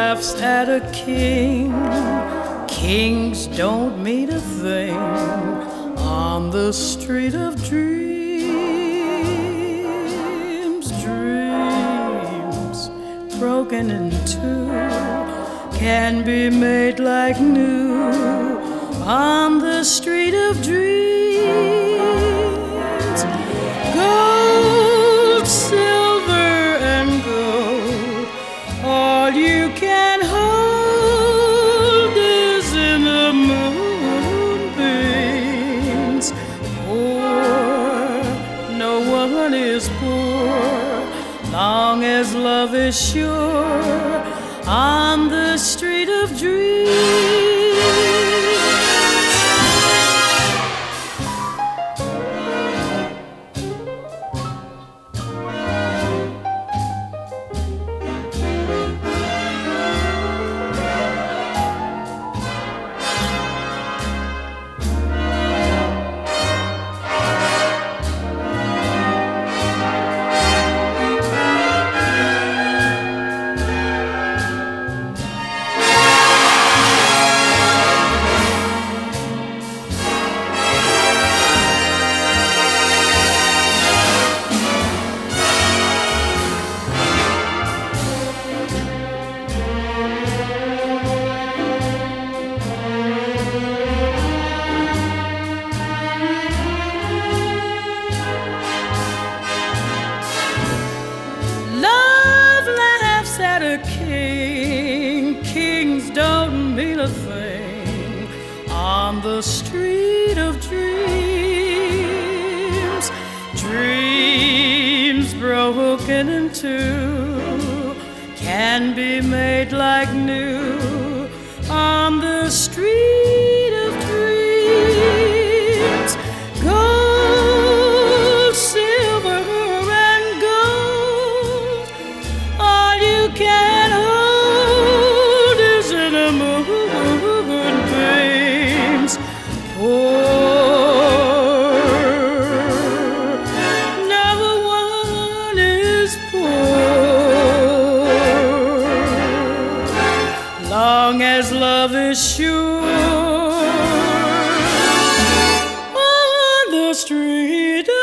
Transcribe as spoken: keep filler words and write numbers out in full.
laughs at a king. Kings don't mean a thing on the street of dreams. Dreams broken in two can be made like new on the street of dreams. Gold, silver, and gold, all you can hold is in the moonbeams. Poor, no one is poor, long as love is sure on the street of dreams. At a king, kings don't mean a thing on the street of dreams. Dreams broken in two can be made like new on the street of dreams. Gold, silver, and gold, all you can hold is in the moonbeams. Poor, never one is poor, long as love is sure on the street